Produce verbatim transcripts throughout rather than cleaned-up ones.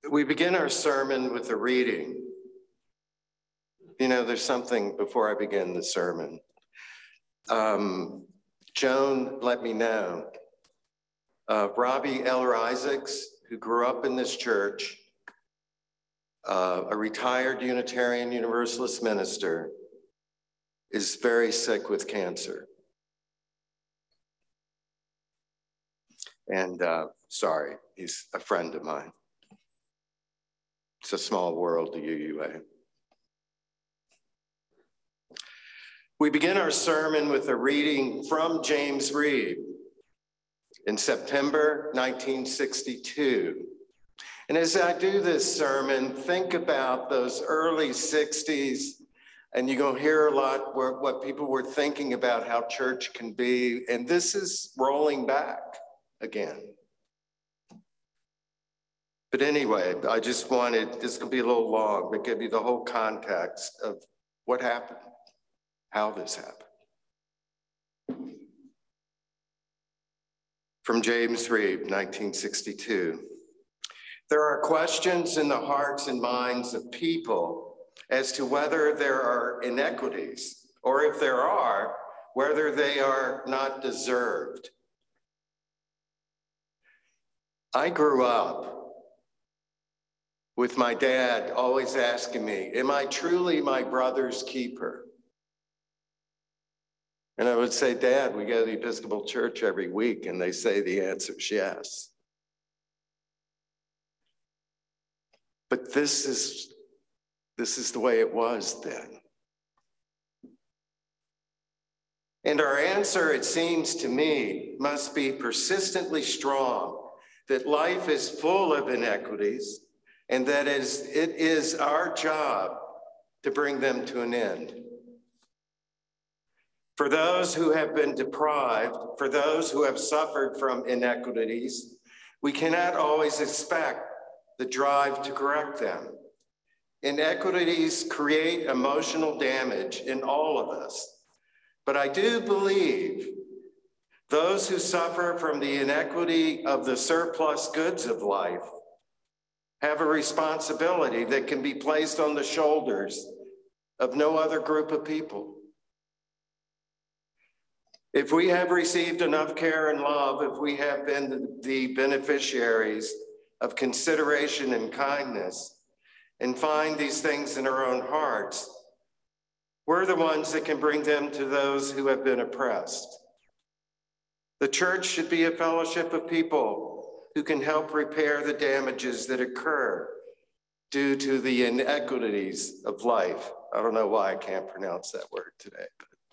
We begin our sermon with a reading. You know, there's something before I begin the sermon. Um, Joan let me know. Uh, Robbie Eller Isaacs, who grew up in this church, uh, a retired Unitarian Universalist minister, is very sick with cancer. And uh, sorry, he's a friend of mine. It's a small world, the U U A. We begin our sermon with a reading from James Reeb in September nineteen sixty-two. And as I do this sermon, think about those early sixties, and you're going to hear a lot where, what people were thinking about how church can be. And this is rolling back again. But anyway, I just wanted, this could be a little long, but give you the whole context of what happened, how this happened. From James Reeb, nineteen sixty-two. There are questions in the hearts and minds of people as to whether there are inequities, or if there are, whether they are not deserved. I grew up with my dad always asking me, am I truly my brother's keeper? And I would say, Dad, we go to the Episcopal Church every week, and they say the answer is yes. But this is, this is the way it was then. And our answer, it seems to me, must be persistently strong, that life is full of inequities, and that is, it is our job to bring them to an end. For those who have been deprived, for those who have suffered from inequities, we cannot always expect the drive to correct them. Inequities create emotional damage in all of us. But I do believe those who suffer from the inequity of the surplus goods of life have a responsibility that can be placed on the shoulders of no other group of people. If we have received enough care and love, if we have been the beneficiaries of consideration and kindness, and find these things in our own hearts, we're the ones that can bring them to those who have been oppressed. The church should be a fellowship of people who can help repair the damages that occur due to the inequities of life. I don't know why I can't pronounce that word today.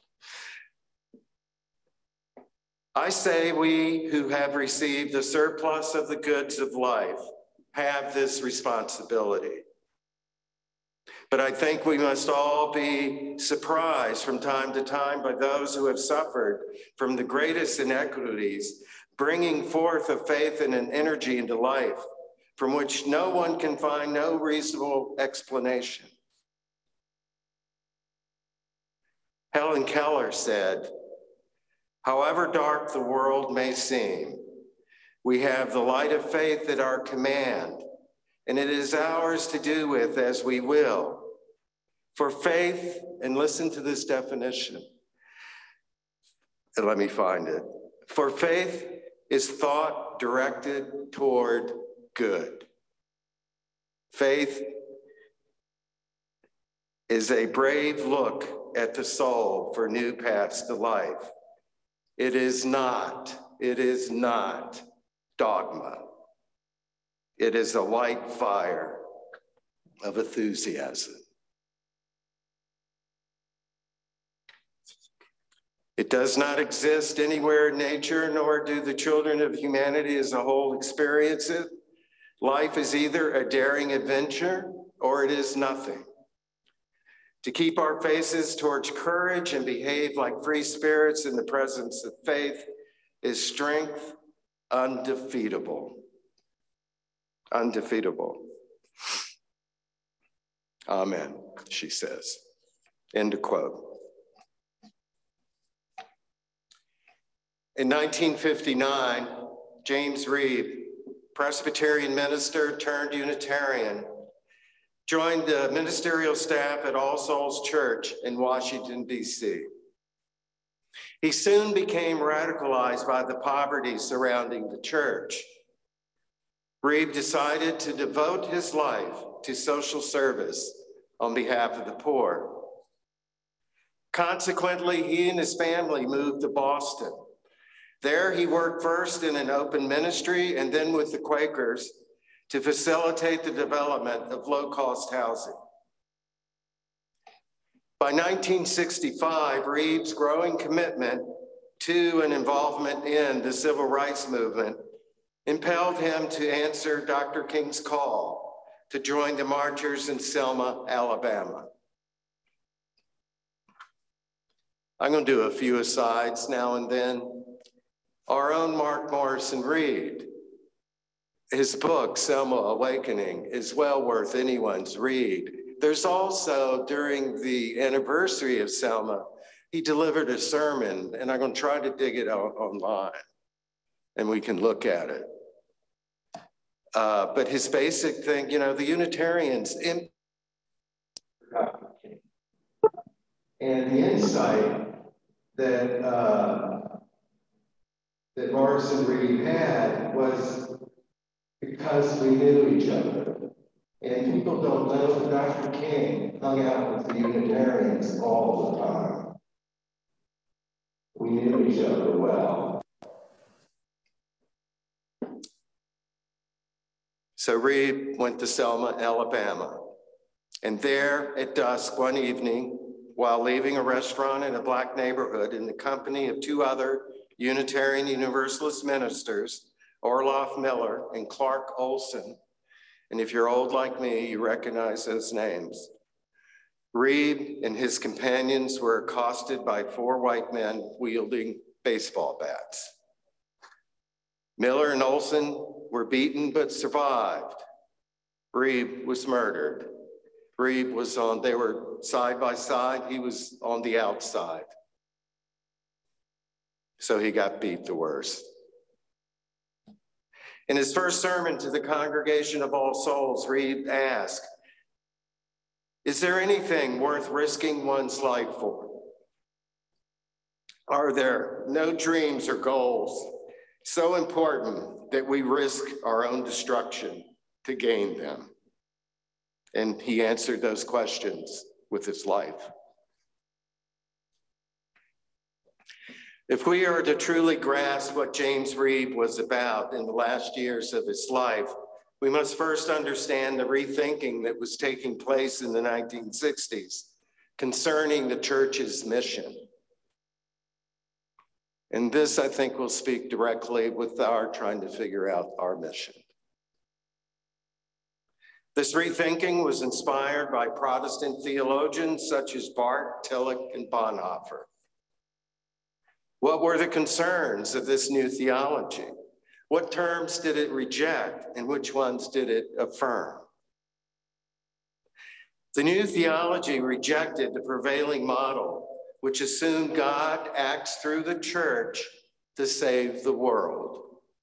But I say we who have received the surplus of the goods of life have this responsibility. But I think we must all be surprised from time to time by those who have suffered from the greatest inequities, bringing forth a faith and an energy into life from which no one can find no reasonable explanation. Helen Keller said, however dark the world may seem, we have the light of faith at our command, and it is ours to do with as we will. For faith, and listen to this definition, and let me find it. For faith is thought directed toward good. Faith is a brave look at the soul for new paths to life. It is not, it is not dogma. It is a light fire of enthusiasm. It does not exist anywhere in nature, nor do the children of humanity as a whole experience it. Life is either a daring adventure or it is nothing. To keep our faces towards courage and behave like free spirits in the presence of faith is strength undefeatable. Undefeatable. Amen, she says. End of quote. In nineteen fifty-nine, James Reeb Presbyterian minister turned Unitarian, joined the ministerial staff at All Souls Church in Washington, D C. He soon became radicalized by the poverty surrounding the church. Reeb decided to devote his life to social service on behalf of the poor. Consequently, he and his family moved to Boston. There, he worked first in an open ministry and then with the Quakers to facilitate the development of low-cost housing. By nineteen sixty-five, Reeb's growing commitment to and involvement in the civil rights movement impelled him to answer Doctor King's call to join the marchers in Selma, Alabama. I'm going to do a few asides now and then. Our own Mark Morrison Reed, his book, Selma Awakening, is well worth anyone's read. There's also, during the anniversary of Selma, he delivered a sermon, and I'm going to try to dig it out online, and we can look at it. Uh, but his basic thing, you know, the Unitarians, in and the insight that uh, that Morrison Reed had was because we knew each other. And people don't know that Doctor King hung out with the Unitarians all the time. We knew each other well. So Reed went to Selma, Alabama. And there at dusk one evening, while leaving a restaurant in a Black neighborhood in the company of two other Unitarian Universalist ministers, Orloff Miller and Clark Olson, and if you're old like me, you recognize those names. Reed and his companions were accosted by four white men wielding baseball bats. Miller and Olson were beaten but survived. Reed was murdered. Reed was on, they were side by side, he was on the outside. So he got beat the worst. In his first sermon to the congregation of All Souls, Reed asked, "Is there anything worth risking one's life for? Are there no dreams or goals so important that we risk our own destruction to gain them?" And he answered those questions with his life. If we are to truly grasp what James Reeb was about in the last years of his life, we must first understand the rethinking that was taking place in the nineteen sixties concerning the church's mission. And this, I think, will speak directly with our trying to figure out our mission. This rethinking was inspired by Protestant theologians such as Barth, Tillich, and Bonhoeffer. What were the concerns of this new theology? What terms did it reject and which ones did it affirm? The new theology rejected the prevailing model, which assumed God acts through the church to save the world.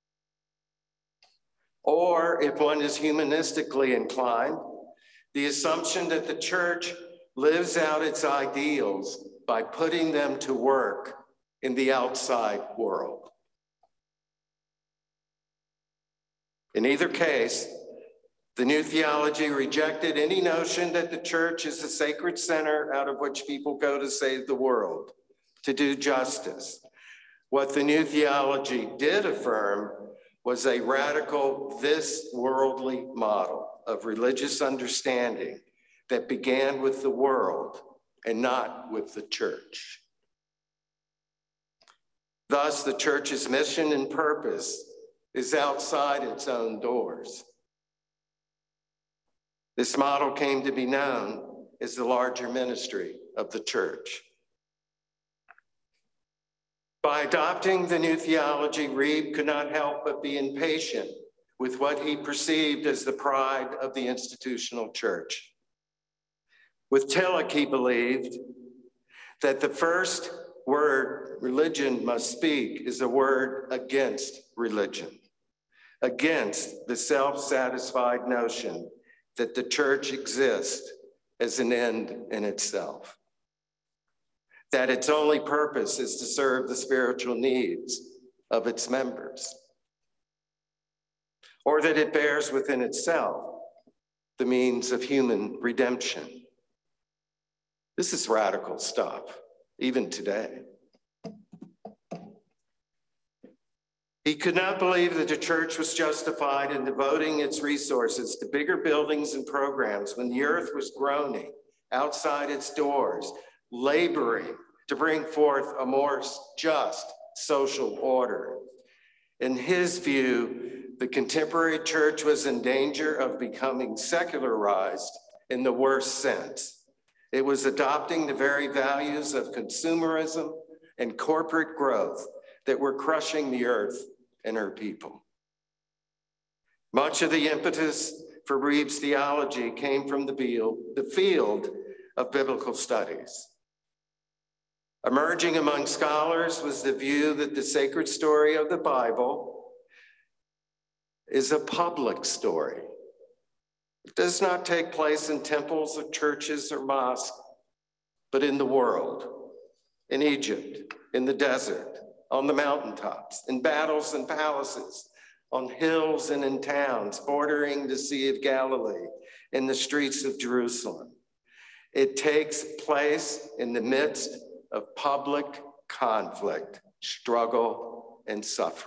Or, if one is humanistically inclined, the assumption that the church lives out its ideals by putting them to work in the outside world. In either case, the new theology rejected any notion that the church is a sacred center out of which people go to save the world, to do justice. What the new theology did affirm was a radical, this worldly model of religious understanding that began with the world and not with the church. Thus, the church's mission and purpose is outside its own doors. This model came to be known as the larger ministry of the church. By adopting the new theology, Reeb could not help but be impatient with what he perceived as the pride of the institutional church. With Tillich, he believed that the first word religion must speak is a word against religion, against the self-satisfied notion that the church exists as an end in itself, that its only purpose is to serve the spiritual needs of its members, or that it bears within itself the means of human redemption. This is radical stuff, even today. He could not believe that the church was justified in devoting its resources to bigger buildings and programs when the earth was groaning outside its doors, laboring to bring forth a more just social order. In his view, the contemporary church was in danger of becoming secularized in the worst sense. It was adopting the very values of consumerism and corporate growth that were crushing the earth and her people. Much of the impetus for Reeves' theology came from the field, the field of biblical studies. Emerging among scholars was the view that the sacred story of the Bible is a public story. It does not take place in temples or churches or mosques, but in the world, in Egypt, in the desert, on the mountaintops, in battles and palaces, on hills and in towns bordering the Sea of Galilee, in the streets of Jerusalem. It takes place in the midst of public conflict, struggle, and suffering.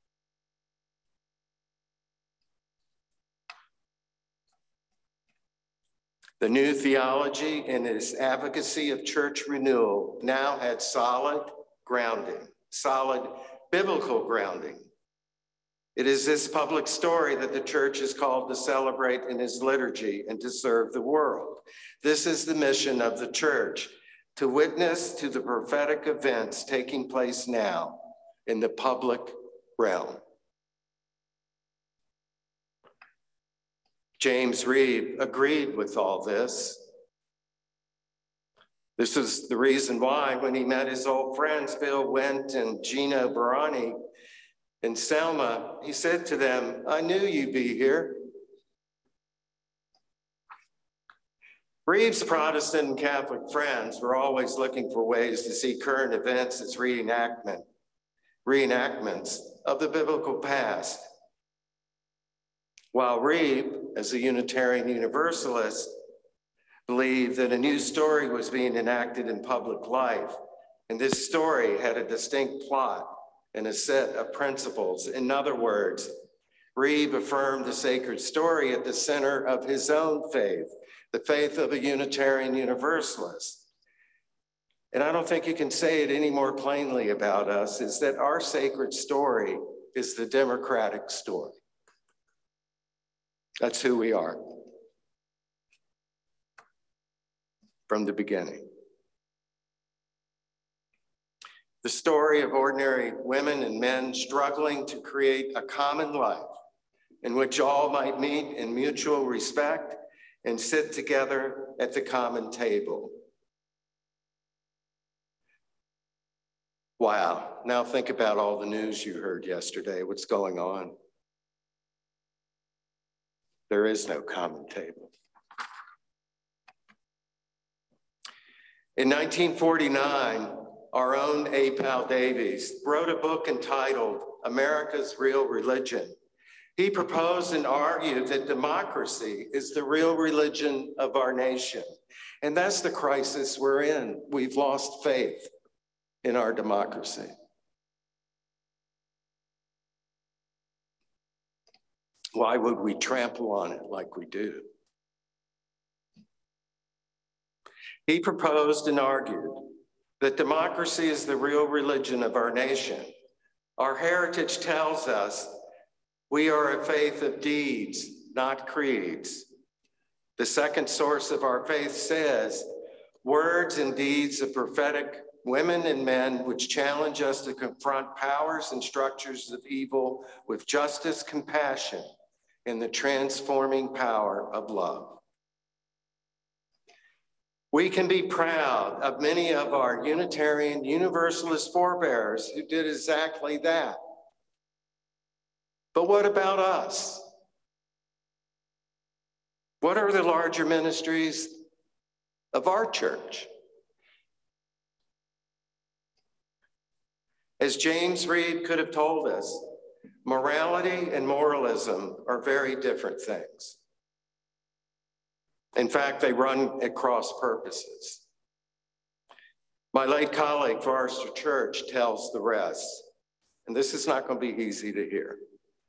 The new theology and its advocacy of church renewal now had solid grounding, solid biblical grounding. It is this public story that the church is called to celebrate in its liturgy and to serve the world. This is the mission of the church, to witness to the prophetic events taking place now in the public realm. James Reeb agreed with all this. This is the reason why when he met his old friends, Bill Wendt and Gino Barani in Selma, he said to them, "I knew you'd be here." Reeves' Protestant and Catholic friends were always looking for ways to see current events as reenactment, reenactments of the biblical past. While Reeb, as a Unitarian Universalist, believed that a new story was being enacted in public life, and this story had a distinct plot and a set of principles. In other words, Reeb affirmed the sacred story at the center of his own faith, the faith of a Unitarian Universalist. And I don't think you can say it any more plainly about us, is that our sacred story is the democratic story. That's who we are from the beginning. The story of ordinary women and men struggling to create a common life in which all might meet in mutual respect and sit together at the common table. Wow, now think about all the news you heard yesterday, what's going on. There is no common table. In nineteen forty-nine, our own A. Powell Davies wrote a book entitled America's Real Religion. He proposed and argued that democracy is the real religion of our nation. And that's the crisis we're in. We've lost faith in our democracy. Why would we trample on it like we do? He proposed and argued that democracy is the real religion of our nation. Our heritage tells us we are a faith of deeds, not creeds. The second source of our faith says, words and deeds of prophetic women and men which challenge us to confront powers and structures of evil with justice, compassion, and the transforming power of love. We can be proud of many of our Unitarian, Universalist forebears who did exactly that. But what about us? What are the larger ministries of our church? As James Reed could have told us, morality and moralism are very different things. In fact, they run at cross purposes. My late colleague, Forrester Church, tells the rest, and this is not going to be easy to hear.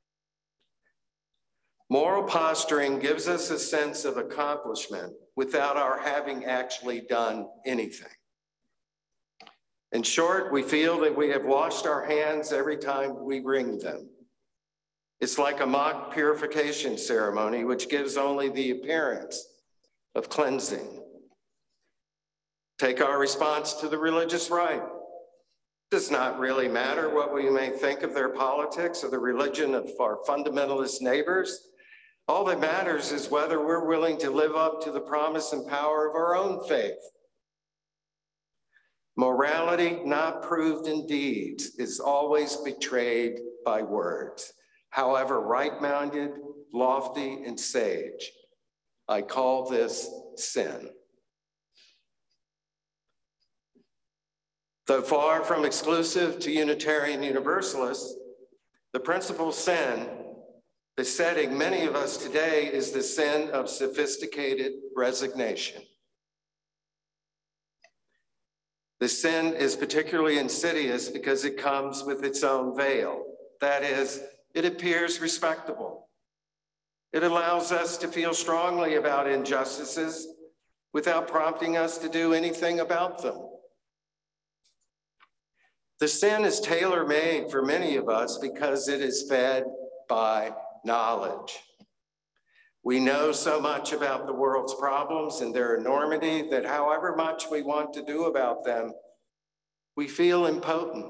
Moral posturing gives us a sense of accomplishment without our having actually done anything. In short, we feel that we have washed our hands every time we wring them. It's like a mock purification ceremony, which gives only the appearance of cleansing. Take our response to the religious right. It does not really matter what we may think of their politics or the religion of our fundamentalist neighbors. All that matters is whether we're willing to live up to the promise and power of our own faith. Morality not proved in deeds is always betrayed by words, however right-minded, lofty, and sage. I call this sin. Though far from exclusive to Unitarian Universalists, the principal sin besetting many of us today is the sin of sophisticated resignation. The sin is particularly insidious because it comes with its own veil. That is, it appears respectable. It allows us to feel strongly about injustices without prompting us to do anything about them. The sin is tailor-made for many of us because it is fed by knowledge. We know so much about the world's problems and their enormity that however much we want to do about them, we feel impotent.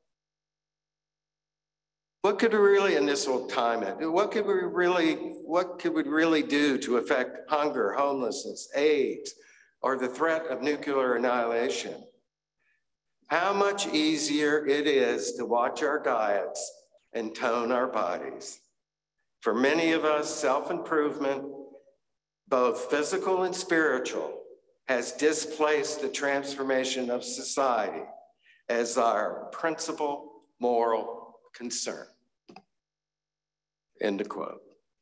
What could we really, and this will time it, what could we really, what could we really do to affect hunger, homelessness, AIDS, or the threat of nuclear annihilation? How much easier it is to watch our diets and tone our bodies. For many of us, self-improvement, both physical and spiritual, has displaced the transformation of society as our principal moral concern. End of quote.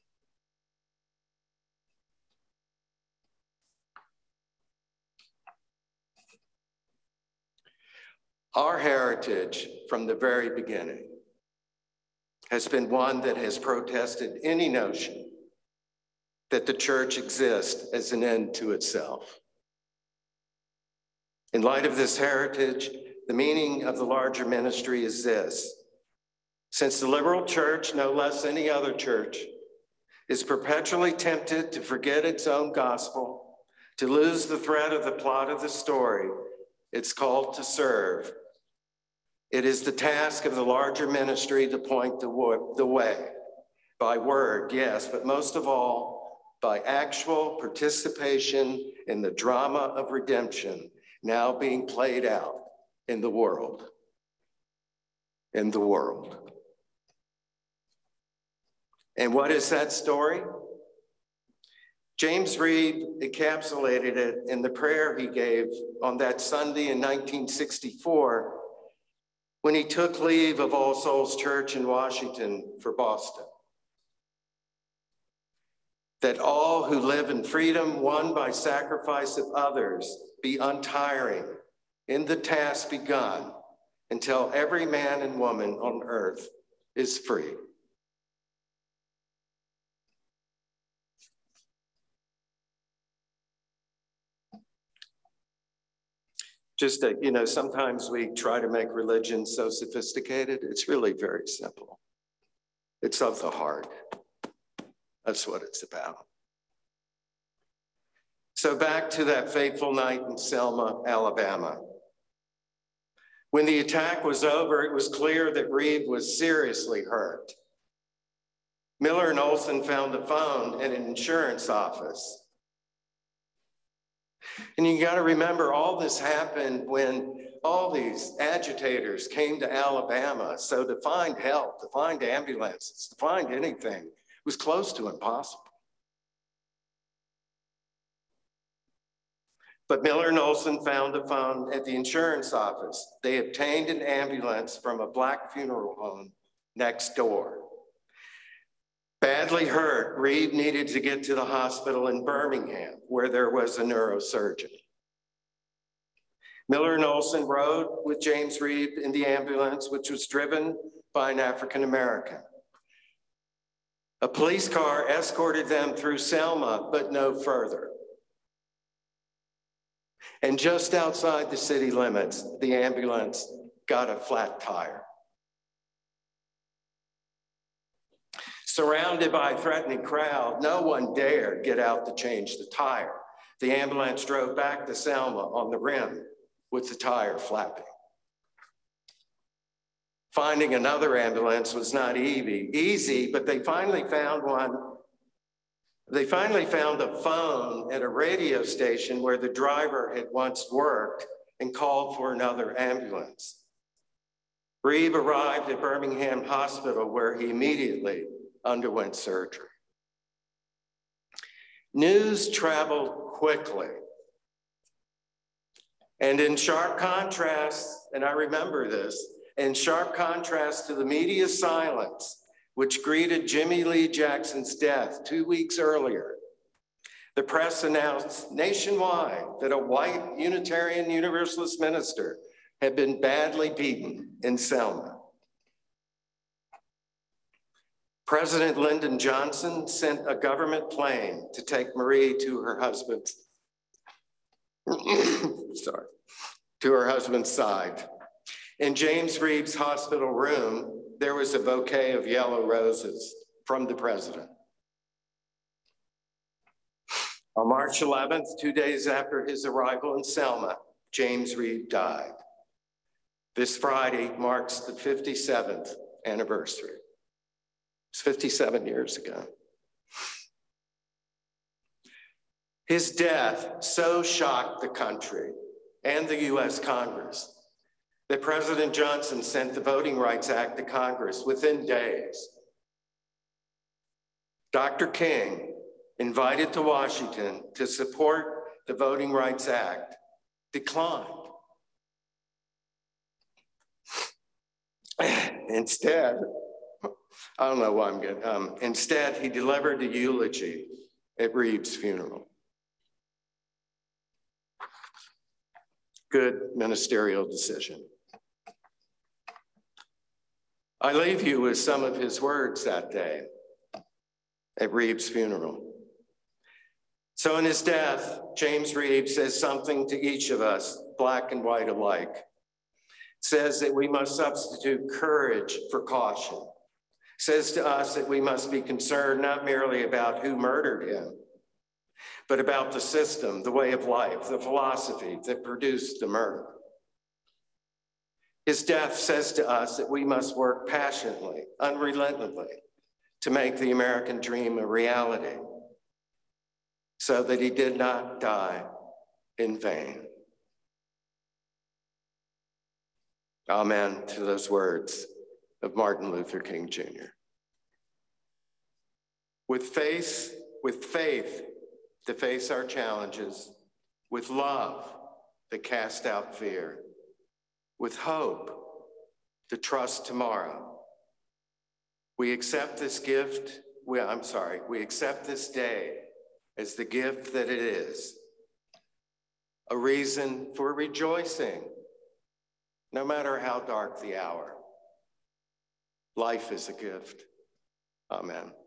Our heritage from the very beginning has been one that has protested any notion that the church exists as an end to itself. In light of this heritage, the meaning of the larger ministry is this. Since the liberal church, no less than any other church, is perpetually tempted to forget its own gospel, to lose the thread of the plot of the story, it's called to serve. It is the task of the larger ministry to point the way, by word, yes, but most of all, by actual participation in the drama of redemption now being played out in the world. In the world. And what is that story? James Reed encapsulated it in the prayer he gave on that Sunday in nineteen sixty-four when he took leave of All Souls Church in Washington for Boston. That all who live in freedom won by sacrifice of others be untiring in the task begun until every man and woman on earth is free. Just that, you know, sometimes we try to make religion so sophisticated. It's really very simple. It's of the heart. That's what it's about. So back to that fateful night in Selma, Alabama. When the attack was over, it was clear that Reed was seriously hurt. Miller and Olson found a phone at an insurance office. And you got to remember, all this happened when all these agitators came to Alabama. So to find help, to find ambulances, to find anything was close to impossible. But Miller and Olson found a phone at the insurance office. They obtained an ambulance from a black funeral home next door. Badly hurt, Reeb needed to get to the hospital in Birmingham, where there was a neurosurgeon. Miller and Olson rode with James Reeb in the ambulance, which was driven by an African American. A police car escorted them through Selma, but no further. And just outside the city limits, the ambulance got a flat tire. Surrounded by a threatening crowd, no one dared get out to change the tire. The ambulance drove back to Selma on the rim with the tire flapping. Finding another ambulance was not easy, easy, but they finally found one. They finally found a phone at a radio station where the driver had once worked and called for another ambulance. Reeb arrived at Birmingham Hospital, where he immediately underwent surgery. News traveled quickly. And in sharp contrast, and I remember this, in sharp contrast to the media silence, which greeted Jimmy Lee Jackson's death two weeks earlier, the press announced nationwide that a white Unitarian Universalist minister had been badly beaten in Selma. President Lyndon Johnson sent a government plane to take Marie to her husband's, sorry, to her husband's side. In James Reeb's hospital room, there was a bouquet of yellow roses from the president. On March eleventh, two days after his arrival in Selma, James Reeb died. This Friday marks the fifty-seventh anniversary. It's fifty-seven years ago. His death so shocked the country and the U S Congress that President Johnson sent the Voting Rights Act to Congress within days. Doctor King, invited to Washington to support the Voting Rights Act, declined. Instead, I don't know why I'm getting, um, instead he delivered a eulogy at Reeb's funeral. Good ministerial decision. I leave you with some of his words that day at Reeb's funeral. So in his death, James Reeb says something to each of us, black and white alike. Says that we must substitute courage for caution. Says to us that we must be concerned not merely about who murdered him, but about the system, the way of life, the philosophy that produced the murder. His death says to us that we must work passionately, unrelentingly, to make the American dream a reality, so that he did not die in vain. Amen to those words of Martin Luther King Junior With faith, with faith to face our challenges, with love to cast out fear, with hope to trust tomorrow. We accept this gift, we, I'm sorry, we accept this day as the gift that it is, a reason for rejoicing, no matter how dark the hour. Life is a gift. Amen.